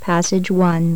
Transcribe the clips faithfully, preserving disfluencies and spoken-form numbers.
Passage one.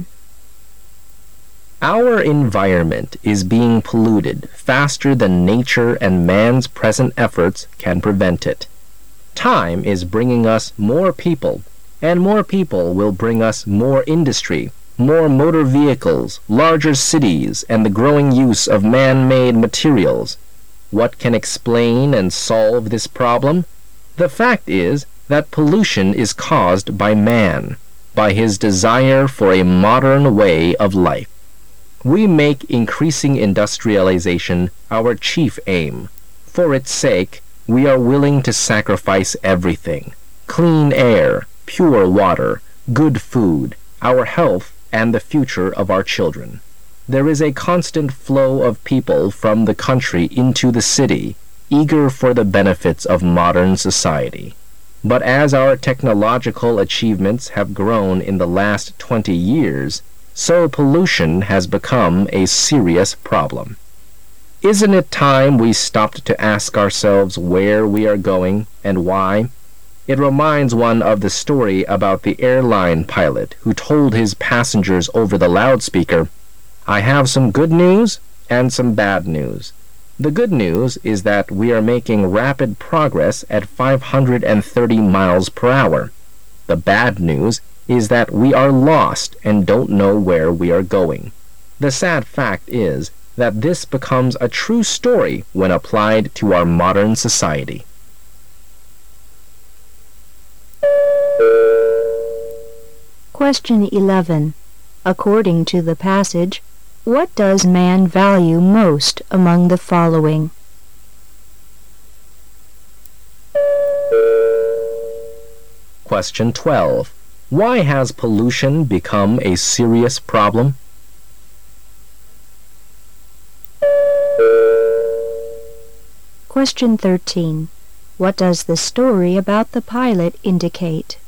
Our environment is being polluted faster than nature and man's present efforts can prevent it. Time is bringing us more people, and more people will bring us more industry, more motor vehicles, larger cities, and the growing use of man-made materials. What can explain and solve this problem? The fact is that pollution is caused by man, by his desire for a modern way of life. We make increasing industrialization our chief aim. For its sake, we are willing to sacrifice everything: clean air, pure water, good food, our health, and the future of our children. There is a constant flow of people from the country into the city, eager for the benefits of modern society. But as our technological achievements have grown in the last twenty years, so pollution has become a serious problem. Isn't it time we stopped to ask ourselves where we are going and why? It reminds one of the story about the airline pilot who told his passengers over the loudspeaker, "I have some good news and some bad news. The good news is that we are making rapid progress at five hundred thirty miles per hour. The bad news is that we are lost and don't know where we are going." The sad fact is that this becomes a true story when applied to our modern society. Question eleven. According to the passage, what does man value most among the following? Question twelve. Why has pollution become a serious problem? Question thirteen. What does the story about the pilot indicate?